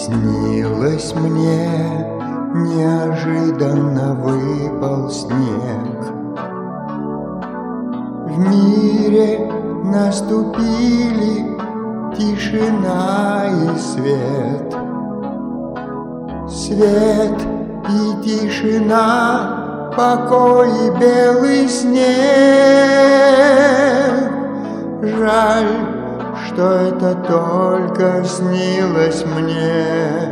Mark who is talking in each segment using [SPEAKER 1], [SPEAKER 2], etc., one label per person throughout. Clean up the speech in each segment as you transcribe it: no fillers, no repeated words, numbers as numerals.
[SPEAKER 1] Снилось мне, неожиданно выпал снег. В мире наступили тишина и свет. Свет и тишина, покой и белый снег. Жаль, что это только снилось мне.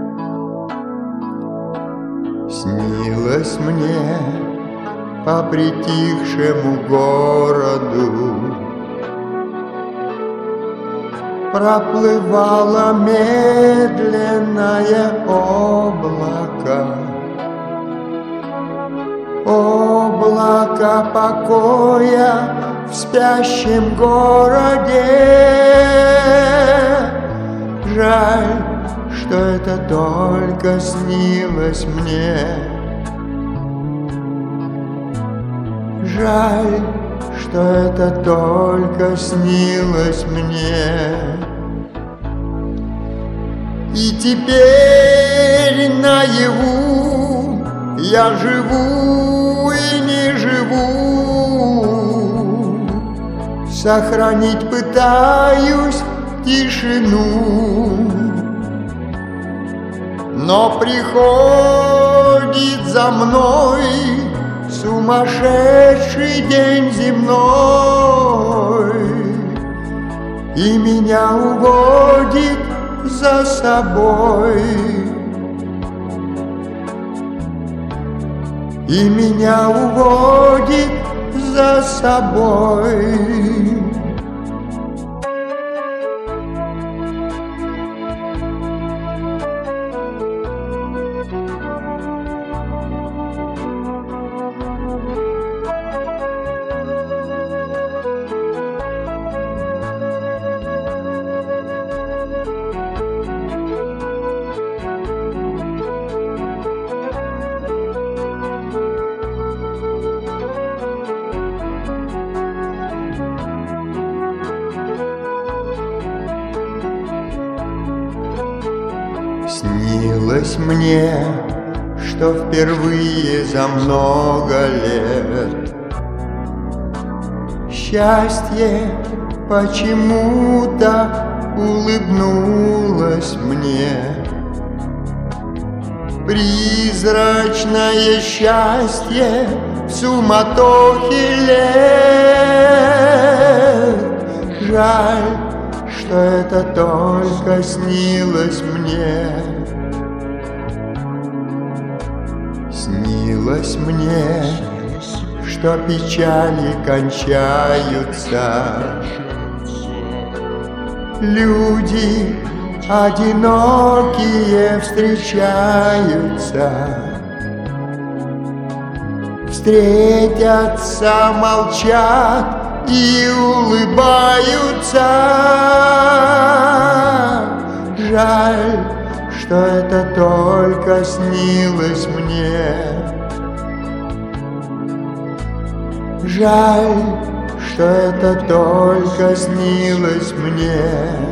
[SPEAKER 1] Снилось мне по притихшему городу. Проплывало медленное облако. Облако покоя в спящем городе. Жаль, что это только снилось мне. Жаль, что это только снилось мне. И теперь наяву я живу и не живу. Сохранить пытаюсь тишину, но приходит за мной сумасшедший день земной, и меня уводит за собой. И меня уводит за собой. Снилось мне, что впервые за много лет счастье почему-то улыбнулось мне. Призрачное счастье в суматохе лет. Жаль, что это только снилось мне. Снилось мне, что печали кончаются. Люди одинокие встречаются. Встретятся, молчат и улыбаются. Жаль, что это только снилось мне. Жаль, что это только снилось мне.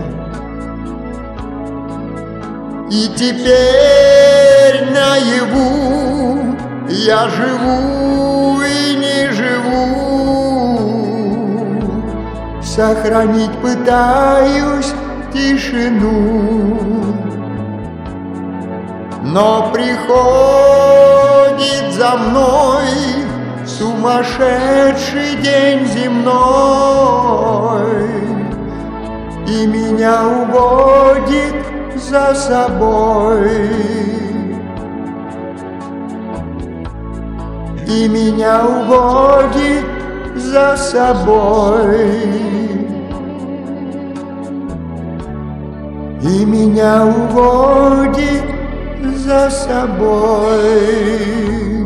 [SPEAKER 1] И теперь наяву я живу и не живу. Сохранить пытаюсь тишину, но приходит за мной сумасшедший день земной, и меня уводит за собой. И меня уводит за собой. И меня уводит за собой.